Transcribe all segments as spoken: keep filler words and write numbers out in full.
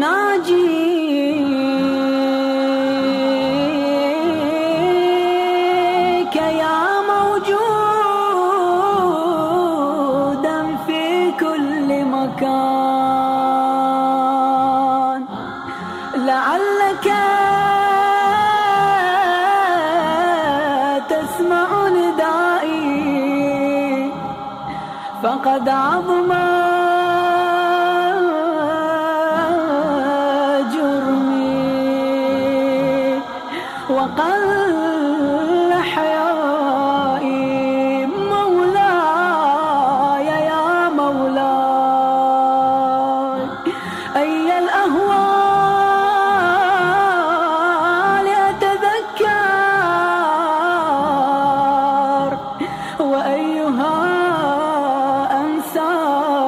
أناجيك يا موجودا في كل مكان، لعلك تسمع ندائي فقد عظم جرمي وقل حيائي. مولاي يا مولاي، أي الأهوال أتذكر وأيها أنسى،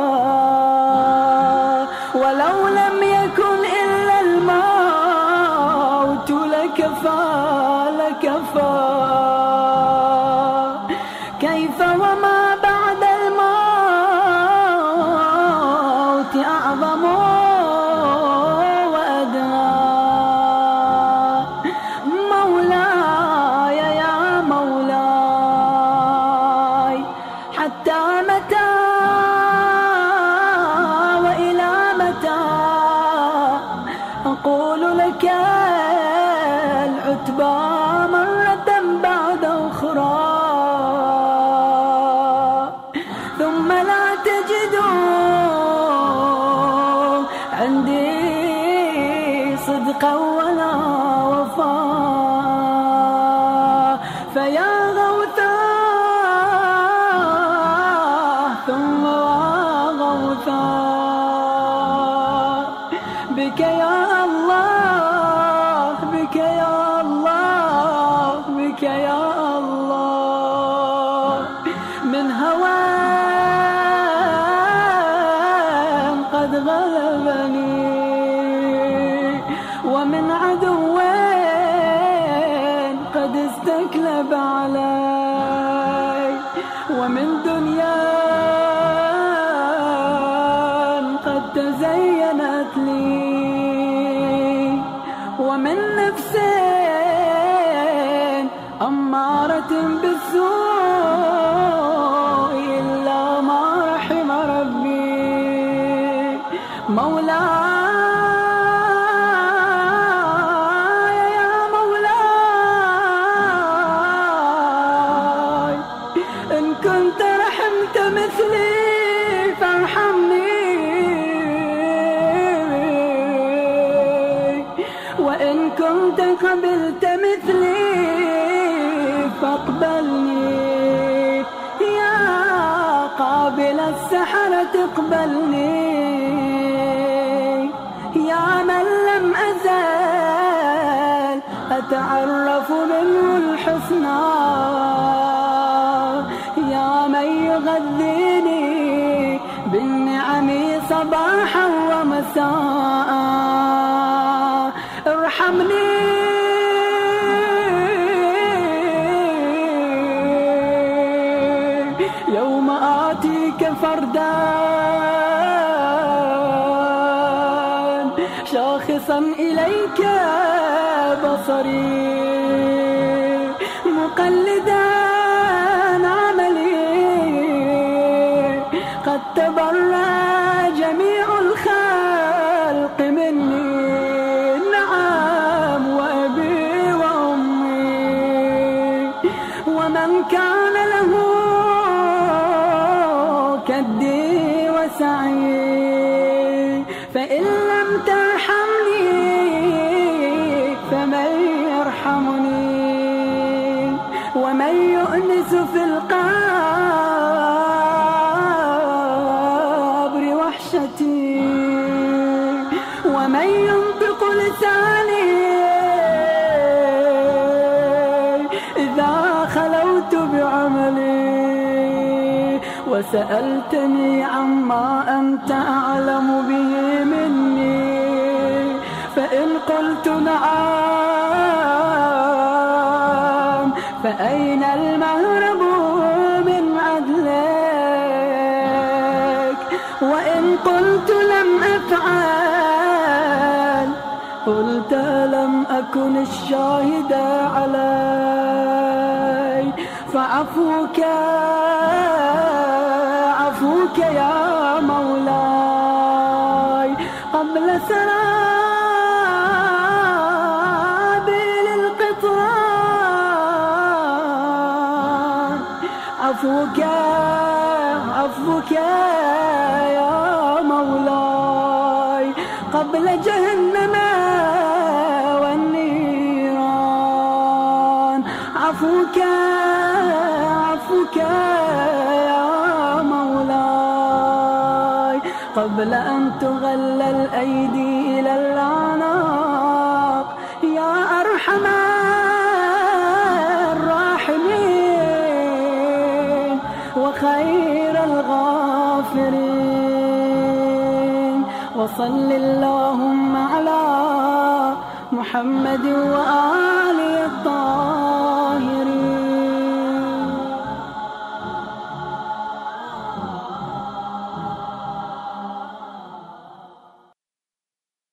ولو لم يكن إلا الموت لكفى لكفى. كيف وما بعد الموت أعظم وأدنى. مولاي يا مولاي، حتى متى وإلى متى أقول لك العتبى مرة بعد أخرى، ثم لا تجد عندي صدقا ولا وفاء. فيا غوثاه ثم غوثاه، بك يا الله بك يا الله بك يا الله. من هوان قد غلبني، ومن عدو قد استكلب علي، ومن دنيا قد تزينت لي، ومن نفس أمارة بالسوء إلا ما رحم ربي. مولاي يا مولاي، إن كنت رحمت مثلي فارحمني، وإن كنت قبلت مثلي فاقبلني. يا قابل السحرة اقبلني، يا من لم أزل أتعرف منه الحسنى، يا من يغذيني بالنعم صباحا ومساء. ارحمني يوم آتيك فردا شاخصا إليك بصري، مقلدا عملي قد تبرأ جميع الخلق مني. نعم وأبي وأمي، ومن كان له كدي وسعي، فإن لم ترحمني فمن يرحمني، ومن يؤنس في القبر وحشتي، ومن ينطق لساني إذا خلوت بعملي. وسألتني عما أنت أعلم به مني، فإن قلت نعم فأين المهرب من عدلك، وإن قلت لم أفعل قلت لم أكن الشاهد علي فعفوك عفوك يا مولاي قبل سرابيل القطران عفوك عفوك يا مولاي قبل جهنم والنيران عفوك عفوك يا مولاي قبل أن تغل الأيدي إلى الأعناق يا أرحم الراحمين وخير الغافرين وصل اللهم على محمد وآله الطاهرين